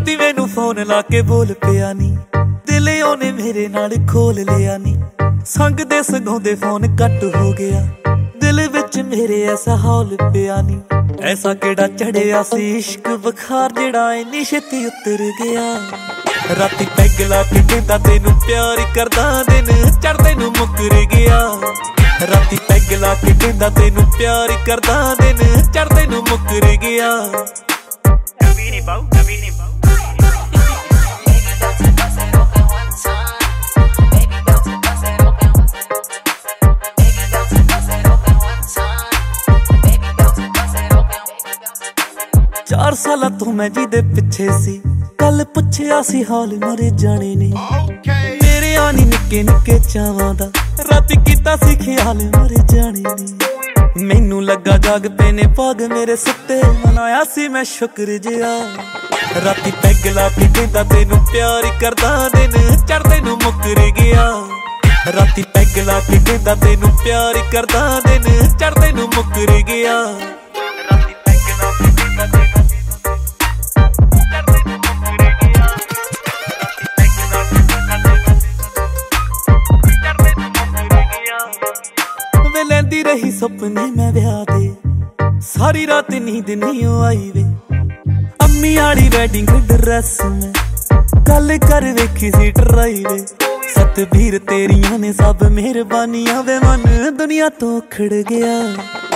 ਰਾਤੀ ਮੈਨੂੰ ਫੋਨ ਲਾ ਕੇ ਬੋਲ ਪਿਆ ਨੀ, ਦਿਲ ਉਹਨੇ ਮੇਰੇ ਨਾਲ ਖੋਲ ਲਿਆ ਨੀ। ਸੰਗ ਦੇ ਸਗੋਂਦੇ ਫੋਨ ਕੱਟ ਹੋ ਗਿਆ, ਦਿਲ ਵਿੱਚ ਮੇਰੇ ਐਸਾ ਹੌਲ ਪਿਆ ਨੀ। ਐਸਾ ਕਿਹੜਾ ਚੜਿਆ ਸੀ ਇਸ਼ਕ ਬੁਖਾਰ ਜਿਹੜਾ ਇੰਨੀ ਛੇਤੀ ਉਤਰ ਗਿਆ। ਰਾਤੀ ਪੈਗ ਲਾ ਕੇ ਕਹਿੰਦਾ ਤੈਨੂੰ ਪਿਆਰ ਕਰਦਾ, ਦਿਨ ਚੜ੍ਹਦੇ ਨੂੰ ਮੁੱਕਰ ਗਿਆ। ਰਾਤੀ ਪੈਗ ਲਾ ਕੇ ਕਹਿੰਦਾ ਤੈਨੂੰ ਪਿਆਰ ਕਰਦਾ, ਦਿਨ ਚੜ੍ਹਦੇ ਨੂੰ ਮੁੱਕਰ ਗਿਆ। ਚਾਰ ਸਾਲਾਂ ਤੋਂ ਮੈਂ ਜਿਹਦੇ ਪਿੱਛੇ ਸੀ, ਕੱਲ ਪੁੱਛਿਆ ਸੀ ਹਾਲ ਮਰੇ ਜਾਣੇ ਨੇ। ਮੇਰੇ ਆਨੀ ਨਿੱਕੇ ਨਿੱਕੇ ਚਾਵਾਂ ਦਾ, ਰਾਤੀ ਕੀਤਾ ਸੀ ਖਿਆਲ ਮਰੇ ਜਾਣੇ ਨੇ। ਮੈਨੂੰ ਲੱਗਾ ਜਾਗ ਪਏ ਨੇ ਭਾਗ ਮੇਰੇ ਸੁੱਤੇ, ਮਨਾਇਆ ਸੀ ਮੈਂ ਸ਼ੁਕਰ ਜਿਹਾ। ਰਾਤੀ ਪੈਗ ਲਾ ਕੇ ਕਹਿੰਦਾ ਤੈਨੂੰ ਪਿਆਰ ਕਰਦਾ, ਦਿਨ ਚੜ੍ਹਦੇ ਨੂੰ ਮੁੱਕਰ ਗਿਆ। ਰਾਤੀ ਪੈਗ ਲਾ ਕੇ ਕਹਿੰਦਾ ਤੈਨੂੰ ਪਿਆਰ ਕਰਦਾ, ਦਿਨ ਚੜ੍ਹਦੇ ਨੂੰ ਮੁੱਕਰ ਗਿਆ। ਰਾਤੀ ਪੈਗ ਲਾ ਕੇ ਕਹਿੰਦਾ ਤੈਨੂੰ ਲੈਂਦੀ ਰਹੀ ਸੁਪਨੇ ਮੈਂ ਵਿਆਹ ਦੇ, ਸਾਰੀ ਰਾਤ ਨੀਂਦ ਨਹੀਂ ਆਈ ਵੇ। ਅੰਮੀ ਆਲੀ ਵੈਡਿੰਗ ਡਰੈਸ ਮੈਂ ਕੱਲ ਕਰ ਵੇਖੀ ਸੀ ਟਰਾਈ ਵੇ। ਸਤਬੀਰ ਤੇਰੀਆਂ ਨੇ ਸਭ ਮਿਹਰਬਾਨੀਆਂ ਵੇ, ਮਨ ਦੁਨੀਆ ਤੋਂ ਖੜ ਗਿਆ।